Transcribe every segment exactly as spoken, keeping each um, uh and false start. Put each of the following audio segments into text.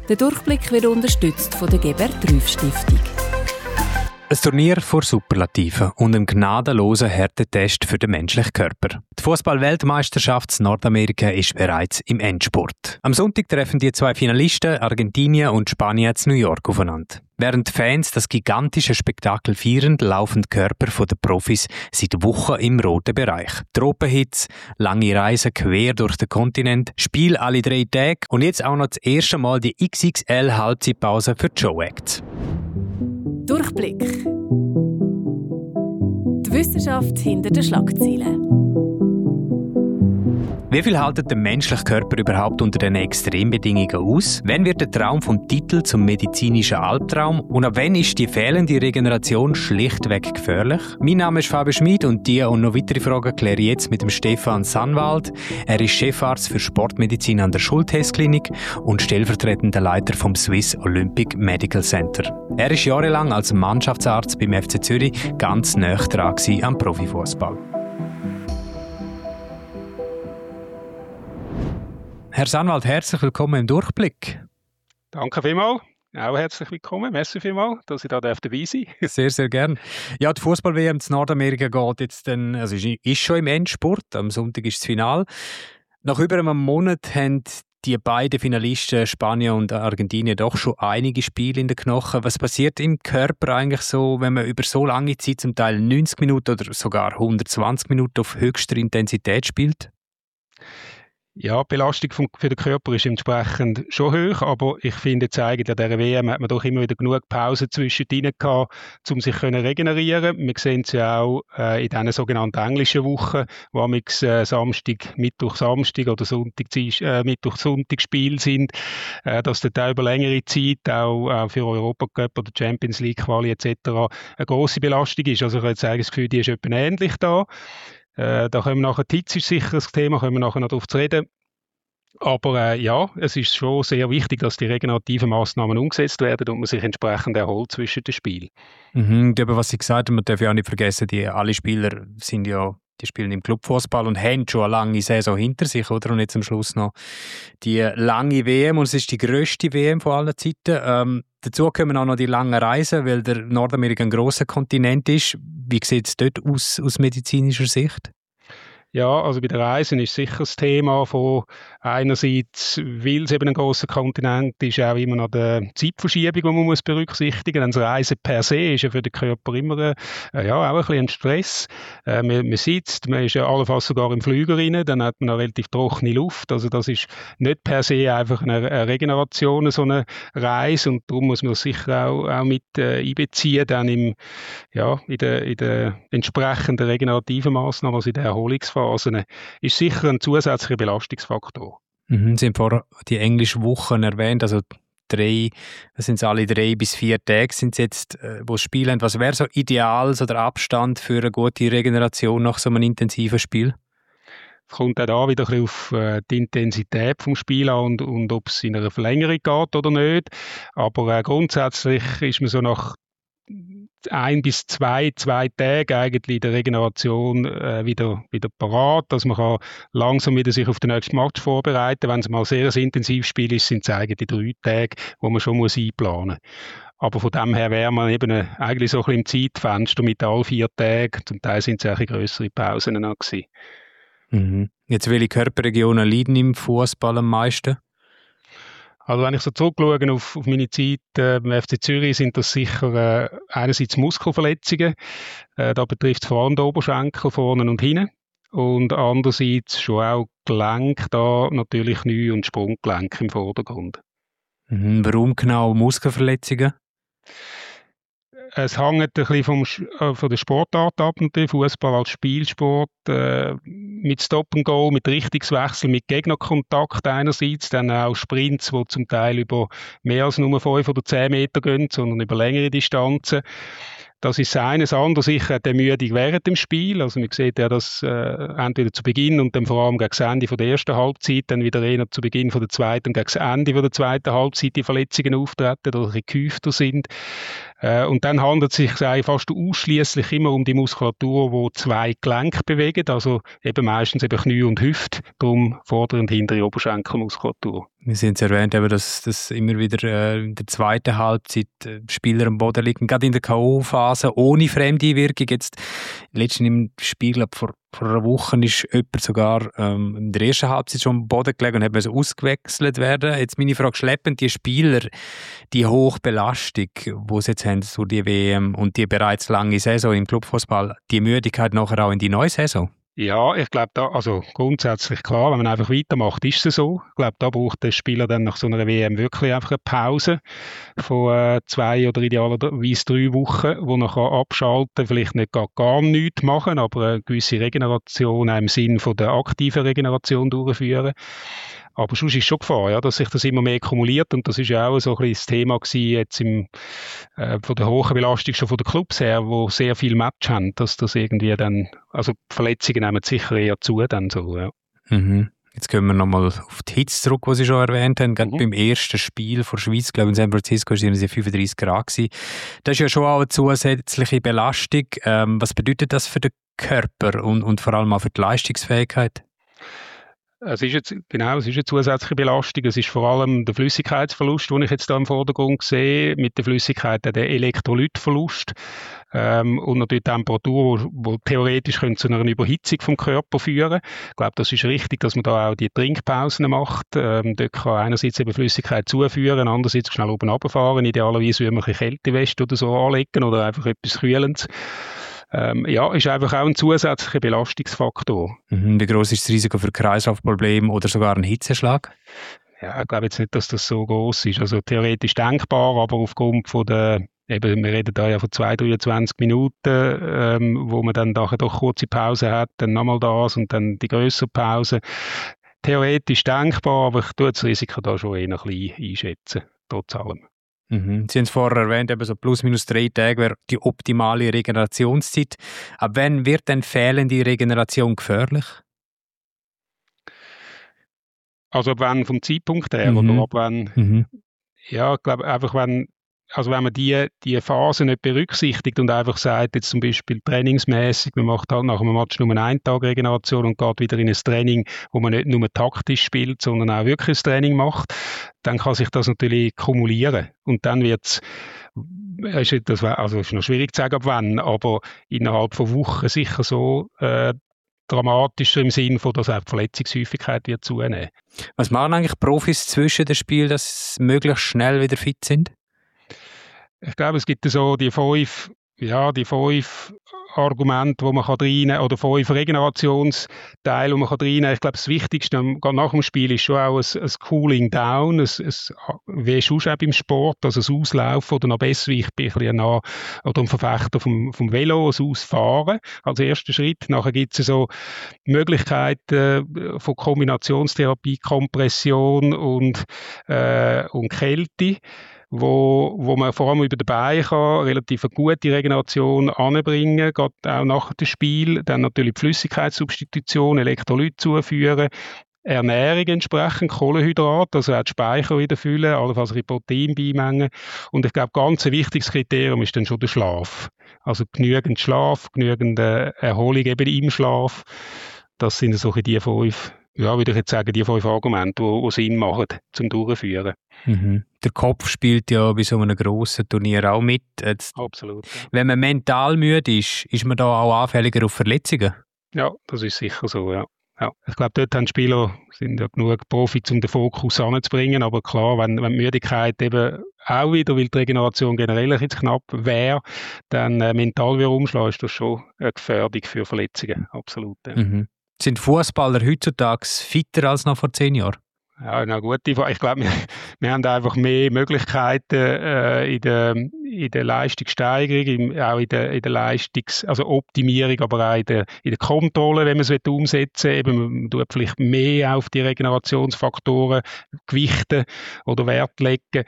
Der Durchblick wird unterstützt von der Gebert-Rüff-Stiftung. Ein Turnier vor Superlativen und ein gnadenloser Härtetest für den menschlichen Körper. Die Fußball-Weltmeisterschaft in Nordamerika ist bereits im Endspurt. Am Sonntag treffen die zwei Finalisten, Argentinien und Spanien, in New York aufeinander. Während die Fans das gigantische Spektakel feiern, laufen die Körper der Profis seit Wochen im roten Bereich. Tropenhitze, lange Reisen quer durch den Kontinent, Spiel alle drei Tage und jetzt auch noch das erste Mal die X X L-Halbzeitpause für die Show-Acts. Durchblick. Die Wissenschaft hinter den Schlagzeilen. Wie viel hält der menschliche Körper überhaupt unter diesen Extrembedingungen aus? Wann wird der Traum vom Titel zum medizinischen Albtraum? Und ab wann ist die fehlende Regeneration schlichtweg gefährlich? Mein Name ist Fabio Schmid und die und noch weitere Fragen kläre ich jetzt mit dem Stefan Sannwald. Er ist Chefarzt für Sportmedizin an der Schulthess-Klinik und stellvertretender Leiter vom Swiss Olympic Medical Center. Er ist jahrelang als Mannschaftsarzt beim F C Zürich ganz nahe dran am Profifußball. Herr Sannwald, herzlich willkommen im Durchblick. Danke vielmals. Auch herzlich willkommen. Merci vielmals, dass ich da dabei sein darf. Sehr, sehr gern. Ja, die Fußball-W M in Nordamerika geht jetzt dann, also ist schon im Endspurt. Am Sonntag ist das Finale. Nach über einem Monat haben die beiden Finalisten, Spanien und Argentinien, doch schon einige Spiele in den Knochen. Was passiert im Körper eigentlich so, wenn man über so lange Zeit, zum Teil neunzig Minuten oder sogar hundertzwanzig Minuten auf höchster Intensität spielt? Ja, die Belastung vom, für den Körper ist entsprechend schon hoch, aber ich finde jetzt eigentlich an dieser W M hat man doch immer wieder genug Pausen zwischendrin gehabt, um sich zu regenerieren. Wir sehen es ja auch äh, in diesen sogenannten englischen Wochen, wo am äh, Samstag, Mittwoch, Samstag oder Sonntag, äh, Mittwoch, Sonntag Spiele sind, äh, dass dort über längere Zeit auch, auch für Europacup oder Champions League Quali et cetera eine grosse Belastung ist. Also ich habe jetzt eigentlich das Gefühl, die ist etwa ähnlich da. Äh, da können wir nachher, die Hitze ist sicher das Thema, können wir nachher noch darauf zu reden. Aber äh, ja, es ist schon sehr wichtig, dass die regenerativen Massnahmen umgesetzt werden und man sich entsprechend erholt zwischen den Spielen. Mhm, aber was Sie gesagt haben, man darf ja auch nicht vergessen, die, alle Spieler sind ja, die spielen im Clubfußball und haben schon eine lange Saison hinter sich, oder? Und jetzt am Schluss noch die lange W M und es ist die grösste W M von allen Zeiten. Ähm, dazu kommen auch noch die langen Reisen, weil der Nordamerika ein grosser Kontinent ist. Wie sieht es dort aus, aus medizinischer Sicht? Ja, also bei den Reisen ist sicher das Thema von einerseits, weil es eben ein grosser Kontinent ist, auch immer noch die Zeitverschiebung, die man muss berücksichtigen muss. Das Reisen per se ist ja für den Körper immer äh, ja, auch ein bisschen ein Stress. Äh, man, man sitzt, man ist ja allenfalls sogar im Flüger rein, dann hat man eine relativ trockene Luft. Also das ist nicht per se einfach eine, eine Regeneration, so eine Reise, und darum muss man das sicher auch, auch mit äh, einbeziehen, dann im, ja, in den in der entsprechenden regenerativen Massnahmen, also in der Erholungsphase. Phasen, ist sicher ein zusätzlicher Belastungsfaktor. Mhm, Sie haben vorher die englischen Wochen erwähnt, also drei, das sind alle drei bis vier Tage sind jetzt, wo sie spielen. Was wäre so ideal, so der Abstand für eine gute Regeneration nach so einem intensiven Spiel? Es kommt auch da wieder ein bisschen auf äh, die Intensität des Spiels an und, und ob es in einer Verlängerung geht oder nicht. Aber äh, grundsätzlich ist man so nach ein bis zwei, zwei Tage eigentlich in der Regeneration äh, wieder, wieder parat, dass man kann langsam wieder sich auf den nächsten Match vorbereiten kann. Wenn es mal sehr ein intensives Spiel ist, sind es eigentlich drei Tage, wo man schon muss einplanen muss. Aber von dem her wäre man eben eigentlich so ein bisschen im Zeitfenster mit all vier Tagen. Zum Teil sind es auch grössere Pausen noch gewesen. Mhm. Jetzt, welche Körperregionen leiden im Fußball am meisten? Also wenn ich so zurückschaue auf, auf meine Zeit äh, beim F C Zürich, sind das sicher äh, einerseits Muskelverletzungen, äh, da betrifft es vor allem den Oberschenkel vorne und hinten, und andererseits schon auch Gelenk, da natürlich Knie- und Sprunggelenk im Vordergrund. Mhm. Warum genau Muskelverletzungen? Es hängt ein bisschen vom, äh, von der Sportart ab, natürlich. Fußball als Spielsport, äh, mit Stop and Go, mit Richtungswechsel, mit Gegnerkontakt einerseits, dann auch Sprints, die zum Teil über mehr als nur fünf oder zehn Meter gehen, sondern über längere Distanzen. Das ist das eine. Das andere sicher die Ermüdung während dem Spiel. Also man sieht ja, dass äh, entweder zu Beginn und dann vor allem gegen das Ende von der ersten Halbzeit, dann wieder eher zu Beginn von der zweiten und gegen das Ende von der zweiten Halbzeit die Verletzungen auftreten oder ein bisschen gehäufter sind. Äh, und dann handelt es sich eigentlich fast ausschließlich immer um die Muskulatur, wo zwei Gelenke bewegen, also eben meistens eben Knie und Hüfte, darum vordere und hintere Oberschenkelmuskulatur. Wir sind es erwähnt, eben, dass, dass immer wieder äh, in der zweiten Halbzeit äh, Spieler am Boden liegen, gerade in der K O-Phase, ohne Fremdeinwirkung. Jetzt letztens im Spiel, glaube vor, vor einer Woche, ist jemand sogar ähm, in der ersten Halbzeit schon am Boden gelegen und hat müssen ausgewechselt werden. Jetzt meine Frage, schleppen die Spieler die hohe Belastung, die sie jetzt haben, so die W M und die bereits lange Saison im Clubfußball, die Müdigkeit nachher auch in die neue Saison? Ja, ich glaube, da, also grundsätzlich klar, wenn man einfach weitermacht, ist es so. Ich glaube, da braucht der Spieler dann nach so einer W M wirklich einfach eine Pause von äh, zwei oder idealerweise drei Wochen, wo er kann abschalten, vielleicht nicht gar, gar nichts machen, aber eine gewisse Regeneration im Sinn von der aktiven Regeneration durchführen. Aber sonst ist schon Gefahr, ja, dass sich das immer mehr kumuliert und das ist ja auch so ein bisschen das Thema gewesen, jetzt im, äh, von der hohen Belastung schon von den Clubs her, wo sehr viel Match haben, dass das irgendwie dann, also Verletzungen nehmen sicher eher zu dann so, ja. Mhm. Jetzt kommen wir nochmal auf die Hitze zurück, die Sie schon erwähnt haben. Gerade mhm. beim ersten Spiel vor der Schweiz, glaube ich, in San Francisco, waren es fünfunddreissig Grad gewesen. Das ist ja schon auch eine zusätzliche Belastung. Ähm, was bedeutet das für den Körper und, und vor allem auch für die Leistungsfähigkeit? Es ist jetzt, genau, es ist eine zusätzliche Belastung. Es ist vor allem der Flüssigkeitsverlust, den ich jetzt da im Vordergrund sehe. Mit der Flüssigkeit der Elektrolytverlust ähm, und natürlich die Temperatur, wo, wo theoretisch könnte zu einer Überhitzung vom Körper führen. Ich glaube, das ist richtig, dass man da auch die Trinkpausen macht. Ähm, dort kann einerseits eben Flüssigkeit zuführen, andererseits schnell oben runterfahren. Idealerweise würde man eine Kälteweste oder so anlegen oder einfach etwas Kühlendes. Ähm, ja, ist einfach auch ein zusätzlicher Belastungsfaktor. Mhm. Wie groß ist das Risiko für Kreislaufprobleme oder sogar einen Hitzeschlag? Ja, ich glaube jetzt nicht, dass das so groß ist. Also theoretisch denkbar, aber aufgrund von der, eben, wir reden da ja von zwei, dreiundzwanzig Minuten, ähm, wo man dann nachher doch kurze Pause hat, dann nochmal das und dann die grössere Pause. Theoretisch denkbar, aber ich tue das Risiko da schon eher ein bisschen einschätzen, trotz allem. Mhm. Sie haben es vorher erwähnt, eben so plus minus drei Tage wäre die optimale Regenerationszeit. Ab wann wird denn fehlende Regeneration gefährlich? Also ab wann vom Zeitpunkt her Mhm. oder ab wann? Mhm. Ja, ich glaube einfach, wenn, also wenn man die, die Phase nicht berücksichtigt und einfach sagt, jetzt zum Beispiel trainingsmäßig, man macht halt nach einem Match nur einen Tag Regeneration und geht wieder in ein Training, wo man nicht nur taktisch spielt, sondern auch wirklich ein Training macht, dann kann sich das natürlich kumulieren. Und dann wird es, das wär, also ist noch schwierig zu sagen, ab wann, aber innerhalb von Wochen sicher so äh, dramatischer im Sinn von, dass auch die Verletzungshäufigkeit wird zunehmen. Was machen eigentlich Profis zwischen dem Spiel, dass sie möglichst schnell wieder fit sind? Ich glaube, es gibt so die fünf, ja, die fünf Argumente, die man reinnehmen kann, oder fünf Regenerationsteile, die man reinnehmen kann. Ich glaube, das Wichtigste nach dem Spiel ist schon auch ein, ein Cooling Down, ein, ein, wie sonst auch beim Sport, also ein Auslaufen oder noch besser, ich bin ein bisschen nah, oder ein Verfechter vom, vom Velo, ein Ausfahren als erster Schritt. Nachher gibt es so Möglichkeiten von Kombinationstherapie, Kompression und, äh, und Kälte, wo, wo man vor allem über den Bein kann, relativ eine gute Regeneration anbringen, gerade auch nach dem Spiel. Dann natürlich die Flüssigkeitssubstitution, Elektrolyt zuführen, Ernährung entsprechend, Kohlenhydrat, also auch die Speicher wieder füllen, allenfalls Protein beimengen. Und ich glaube, ganz ein wichtiges Kriterium ist dann schon der Schlaf. Also genügend Schlaf, genügend äh, Erholung eben im Schlaf. Das sind so die fünf, ja, würde ich jetzt sagen, die fünf Argumente, die, die Sinn machen zum Durchführen. Mhm. Der Kopf spielt ja bei so einem grossen Turnier auch mit. Jetzt, absolut. Ja. Wenn man mental müde ist, ist man da auch anfälliger auf Verletzungen? Ja, das ist sicher so, ja. Ja. Ich glaube, dort haben die Spieler sind ja genug Profis, um den Fokus anzubringen, aber klar, wenn, wenn die Müdigkeit eben auch wieder, weil die Regeneration generell jetzt knapp wäre, dann äh, mental wieder umschlagen, ist das schon eine Gefährdung für Verletzungen, absolut. Ja. Mhm. Sind Fußballer heutzutage fitter als noch vor zehn Jahren? Ja, na gut, ich glaube, wir, wir haben einfach mehr Möglichkeiten äh, in der, in der Leistungssteigerung, im, auch in der, in der Leistungs-, also Optimierung, aber auch in der, in der Kontrolle, wenn man es umsetzen will. Eben, man tut vielleicht mehr auf die Regenerationsfaktoren gewichten oder Wert legen.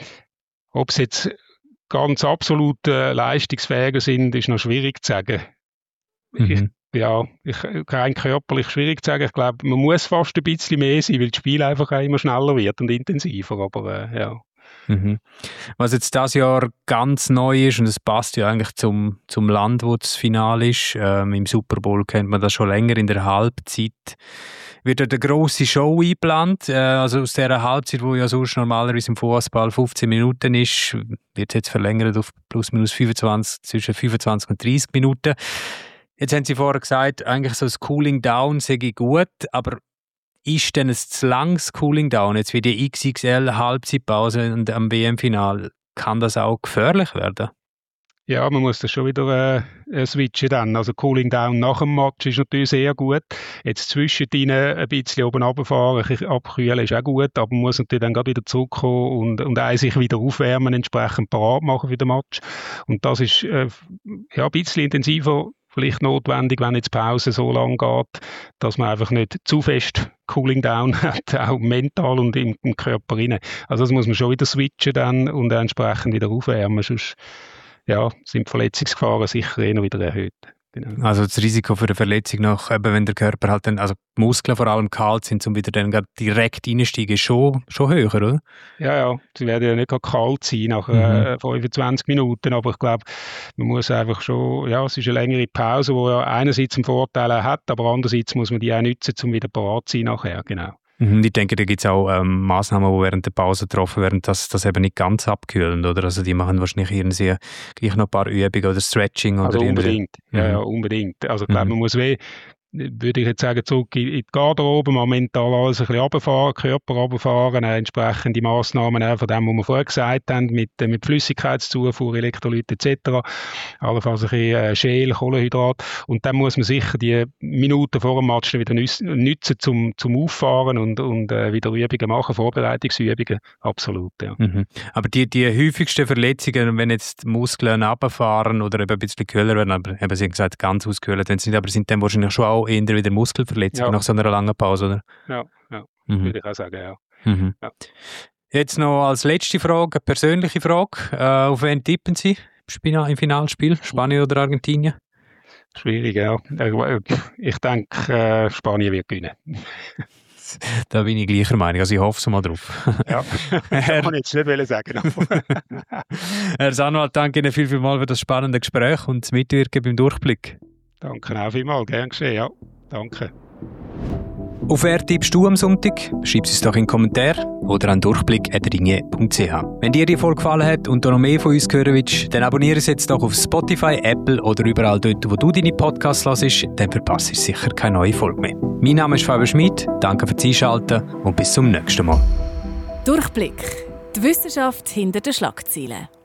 Ob sie jetzt ganz absolut äh, leistungsfähiger sind, ist noch schwierig zu sagen. Mhm. Ich, Ja, ich, rein körperlich schwierig zu sagen. Ich glaube, man muss fast ein bisschen mehr sein, weil das Spiel einfach auch immer schneller wird und intensiver. Aber äh, ja. Mhm. Was jetzt dieses Jahr ganz neu ist, und es passt ja eigentlich zum, zum Land, wo das Finale ist, ähm, im Super Bowl kennt man das schon länger, in der Halbzeit wird eine grosse Show eingeplant. Äh, also aus dieser Halbzeit, die ja sonst normalerweise im Fußball fünfzehn Minuten ist, wird es jetzt verlängert auf plus minus fünfundzwanzig, zwischen fünfundzwanzig und dreißig Minuten. Jetzt haben Sie vorher gesagt, eigentlich so das Cooling Down sei gut, aber ist denn ein zu langes Cooling Down, jetzt wie die X X L-Halbzeitpause und am W M-Final, kann das auch gefährlich werden? Ja, man muss das schon wieder äh, switchen dann. Also Cooling Down nach dem Match ist natürlich sehr gut. Jetzt zwischendrin ein bisschen oben runterfahren, abkühlen ist auch gut, aber man muss natürlich dann gerade wieder zurückkommen und, und auch sich wieder aufwärmen, entsprechend parat machen für den Match. Und das ist äh, ja, ein bisschen intensiver vielleicht notwendig, wenn jetzt die Pause so lang geht, dass man einfach nicht zu fest Cooling Down hat, auch mental und im, im Körper rein. Also das muss man schon wieder switchen dann und entsprechend wieder aufwärmen, sonst ja, sind die Verletzungsgefahren sicher eher wieder erhöht. Genau. Also das Risiko für eine Verletzung nach, eben wenn der Körper halt dann, also die Muskeln vor allem kalt sind, um wieder dann direkt reinsteigen, ist schon, schon höher, oder? Ja, ja, sie werden ja nicht kalt sein nach mhm. äh, fünfundzwanzig Minuten, aber ich glaube, man muss einfach schon, ja, es ist eine längere Pause, die ja einerseits einen Vorteil hat, aber andererseits muss man die auch nutzen, um wieder parat zu sein nachher, genau. Ich denke, da gibt es auch ähm, Massnahmen, die während der Pause getroffen werden, dass das eben nicht ganz abkühlen, oder? Also die machen wahrscheinlich irgendwie gleich noch ein paar Übungen oder Stretching. Oder also unbedingt, ja, ja, unbedingt. Also ich glaube, mhm. man muss weh, würde ich jetzt sagen, zurück in die Garderobe, mal mental alles ein bisschen runterfahren, Körper runterfahren, äh, entsprechende Massnahmen äh, von dem, was wir vorher gesagt haben, mit, äh, mit Flüssigkeitszufuhr, Elektrolyte et cetera. Allenfalls ein bisschen äh, Schäl, Kohlenhydrat. Und dann muss man sicher die Minuten vor dem Match wieder nutzen, zum, zum Auffahren und, und äh, wieder Übungen machen, Vorbereitungsübungen. Absolut, ja. Mhm. Aber die, die häufigsten Verletzungen, wenn jetzt die Muskeln runterfahren oder eben ein bisschen kühler werden, aber eben, Sie haben gesagt, ganz auskühlen, dann sind, aber sind dann wahrscheinlich schon auch eher wieder Muskelverletzungen ja. nach so einer langen Pause, oder? Ja, ja. Mhm. Würde ich auch sagen, ja. Mhm. ja. Jetzt noch als letzte Frage, eine persönliche Frage. Äh, auf wen tippen Sie im Finalspiel? Spanien oder Argentinien? Schwierig, ja. Ich denke, äh, Spanien wird gewinnen. Da bin ich gleicher Meinung, also ich hoffe es mal drauf. Ja, das kann ich jetzt nicht sagen. Herr Sanwald, danke Ihnen viel, viel mal für das spannende Gespräch und das Mitwirken beim Durchblick. Danke auch vielmals, gern geschehen, ja. Danke. Auf wer tippst du am Sonntag? Schreib es doch in den Kommentaren oder an durchblick at ringe punkt c h. Wenn dir die Folge gefallen hat und du noch mehr von uns hören willst, dann abonniere es jetzt doch auf Spotify, Apple oder überall dort, wo du deine Podcasts hörst, dann verpasst du sicher keine neue Folge mehr. Mein Name ist Fabian Schmid, danke fürs Einschalten und bis zum nächsten Mal. Durchblick. Die Wissenschaft hinter den Schlagzeilen.